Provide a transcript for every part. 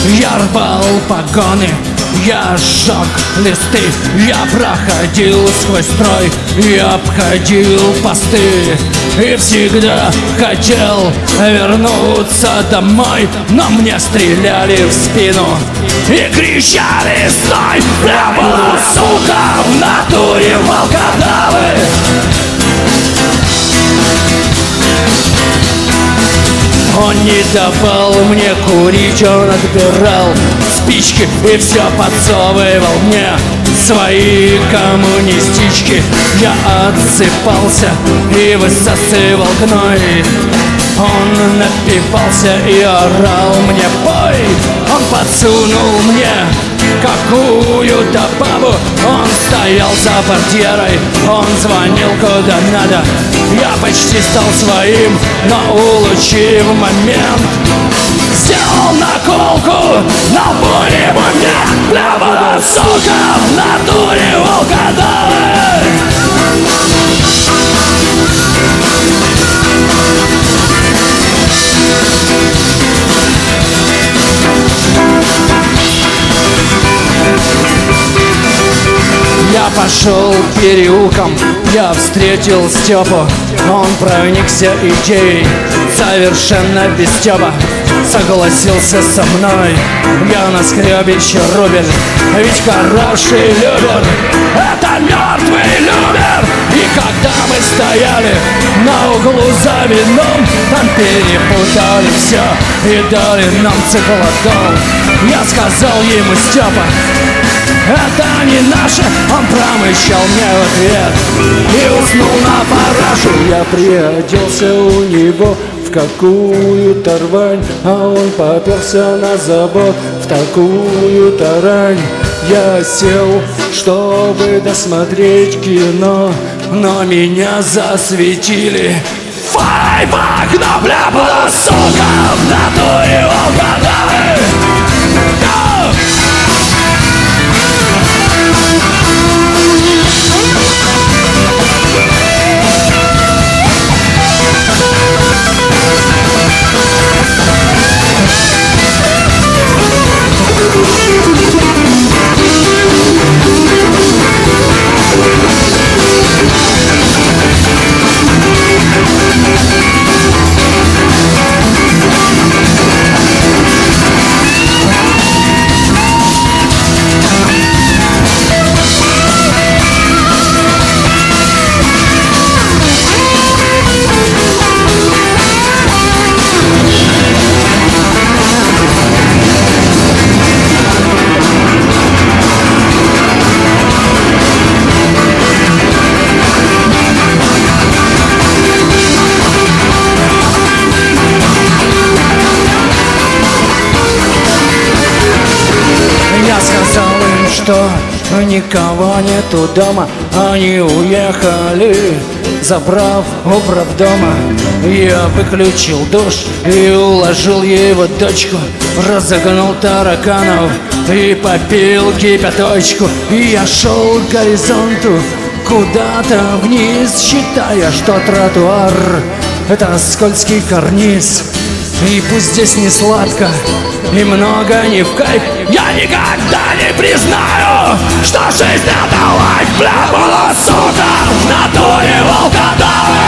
Я рвал погоны, я сжег листы, я проходил сквозь строй, я обходил посты и всегда хотел вернуться домой, но мне стреляли в спину и кричали: стой! Я буду, сука, в натуре волкодавы. Он не давал мне курить, он отбирал спички и все подсовывал мне свои коммунистички. Я отсыпался и высасывал гной. Он напивался и орал мне: пой! Он подсунул мне какую-то бабу. Он стоял за портьерой, он звонил куда надо. Я почти стал своим, но улучив момент, сделал наколку на лбу мне. Я буду, сука, в натуре волкодавы. Я пошел переулком, я встретил Степу. Он проникся идеей, совершенно без Степа согласился со мной. Я наскреб еще рубль, ведь хороший любер — это мертвый любер. И когда мы стояли на углу за вином, там перепутали все и дали нам циклодол. Я сказал ему: Степа, это не наше. Он промычал мне в ответ и уснул на парашу. Я приоделся у него в какую-то рвань, а он попёрся на забор в такую-то рань. Я сел, чтобы досмотреть кино, но меня засветили файбак на бля-бла, сука, в натуре волкодавы. Я сказал им, что никого нету дома. Они уехали, забрав управдома. Я выключил душ и уложил его дочку, разогнал тараканов и попил кипяточку. И я шел к горизонту, куда-то вниз, считая, что тротуар — это скользкий карниз. И пусть здесь не сладко и много не в кайф, я никогда не признаю, что жизнь — это лайф. Бля, была, сука, в натуре волкодавы.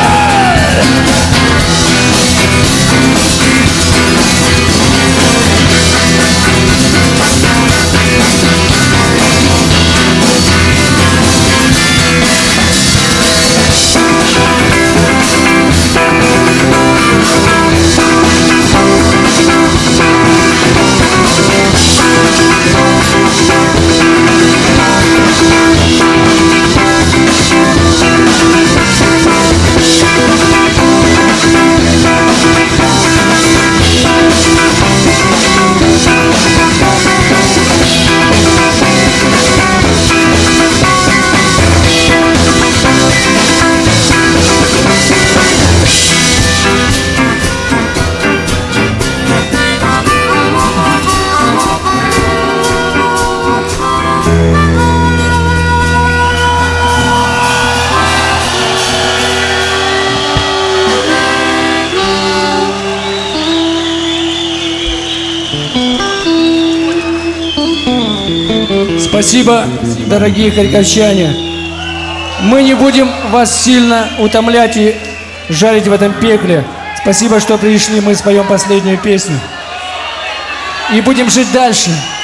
Спасибо, дорогие харьковчане. Мы не будем вас сильно утомлять и жарить в этом пекле. Спасибо, что пришли, мы споем последнюю песню. И будем жить дальше.